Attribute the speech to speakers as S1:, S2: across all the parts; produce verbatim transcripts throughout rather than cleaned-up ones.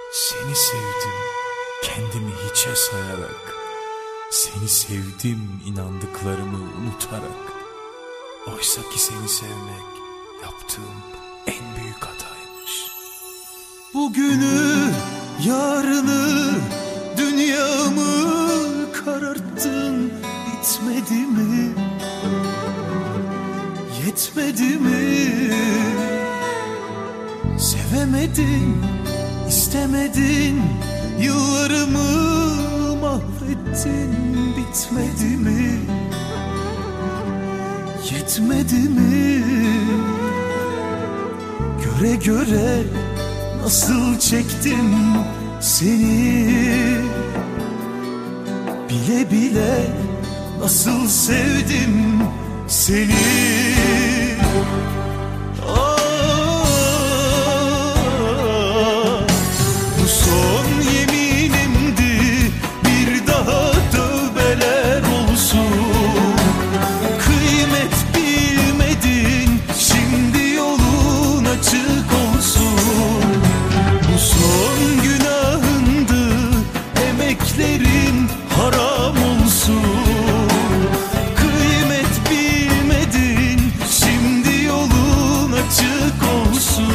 S1: Seni sevdim kendimi hiçe sayarak. Seni sevdim inandıklarımı unutarak. Oysa ki seni sevmek yaptığım en büyük hataymış. Bugünü, yarını, dünyamı kararttın, bitmedi mi? Yetmedi mi? Sevemedin, istemedin, yıllarımı mahvettin, bitmedi mi? Yetmedi mi? Göre göre nasıl çektim seni, bile bile nasıl sevdim seni. Haram olsun, kıymet bilmedin, şimdi yolun açık olsun.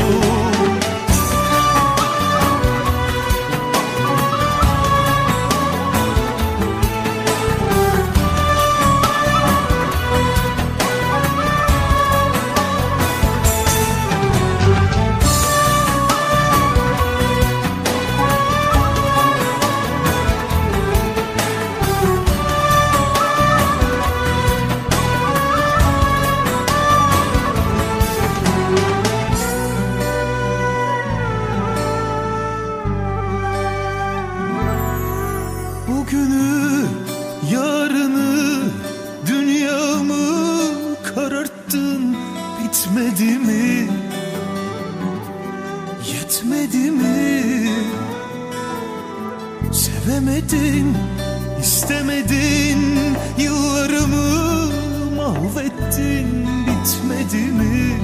S1: Bugünü, yarını, dünyamı kararttın, bitmedi mi? Yetmedi mi? Sevemedin, istemedin, yıllarımı mahvettin, bitmedi mi?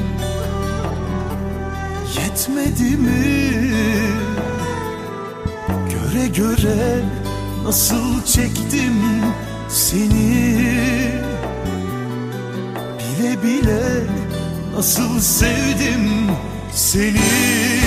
S1: Yetmedi mi? Göre göre nasıl çektim seni, bile bile nasıl sevdim seni.